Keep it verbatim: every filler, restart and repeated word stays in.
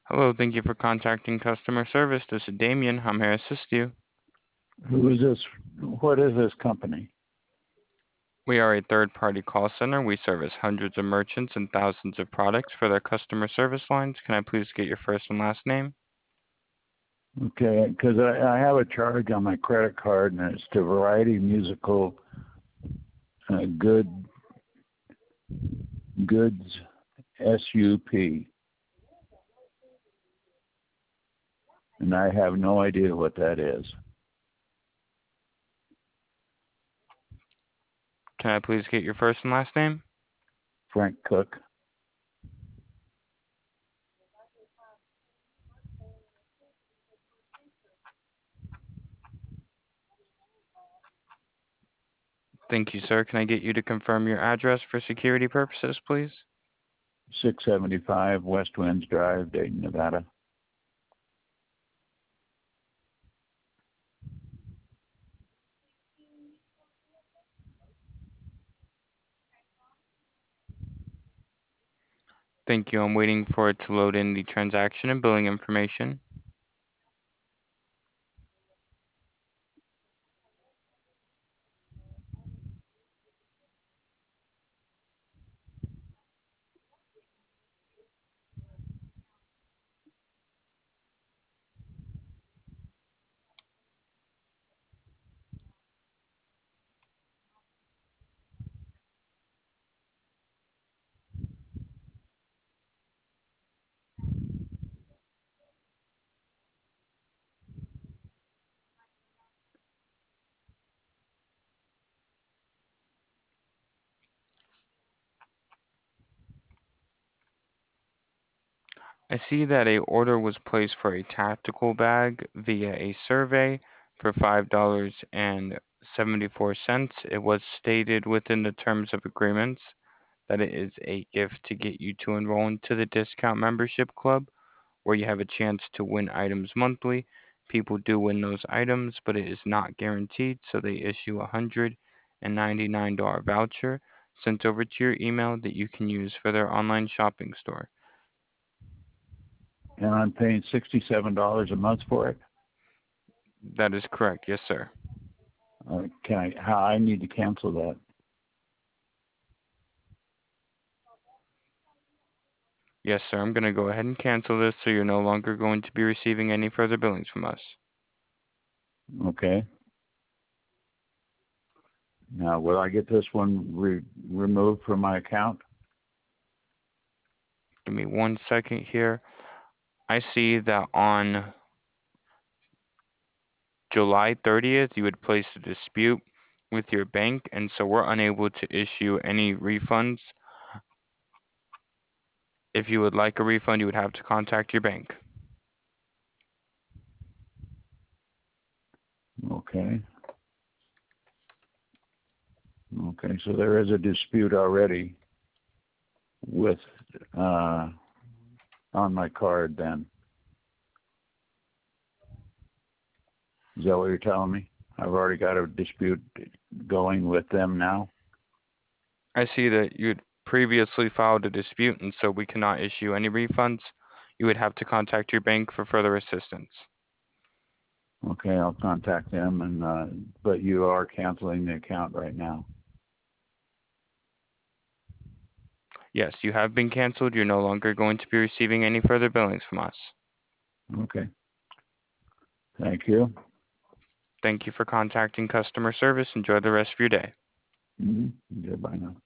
Hello, thank you for contacting customer service. This is Damien. How may I assist you? Who is this? What is this company? We are a third-party call center. We service hundreds of merchants and thousands of products for their customer service lines. Can I please get your first and last name? Okay, because I, I have a charge on my credit card, and it's to Variety Musical uh, Good Goods S U P, and I have no idea what that is. Can I please get your first and last name? Frank Cook. Thank you, sir. Can I get you to confirm your address for security purposes, please? six seventy-five West Winds Drive, Dayton, Nevada. Thank you. I'm waiting for it to load in the transaction and billing information. I see that a order was placed for a tactical bag via a survey for five dollars and seventy-four cents. It was stated within the terms of agreements that it is a gift to get you to enroll into the discount membership club where you have a chance to win items monthly. People do win those items, but it is not guaranteed, so they issue a one hundred ninety-nine dollars voucher sent over to your email that you can use for their online shopping store. And I'm paying sixty-seven dollars a month for it. That is correct. Yes, sir. Uh, can I? How I need to cancel that? Yes, sir. I'm going to go ahead and cancel this so you're no longer going to be receiving any further billings from us. Okay. Now, will I get this one re- removed from my account? Give me one second here. I see that on July thirtieth, you had placed a dispute with your bank, and so we're unable to issue any refunds. If you would like a refund, you would have to contact your bank. Okay. Okay. So there is a dispute already with uh, on my card. Then is that what you're telling me? I've already got a dispute going with them now. I see that you'd previously filed a dispute, and so we cannot issue any refunds. You would have to contact your bank for further assistance. Okay, I'll contact them. And uh, but you are canceling the account right now. Yes, you have been canceled. You're no longer going to be receiving any further billings from us. Okay. Thank you. Thank you for contacting customer service. Enjoy the rest of your day. Mm-hmm. Goodbye now.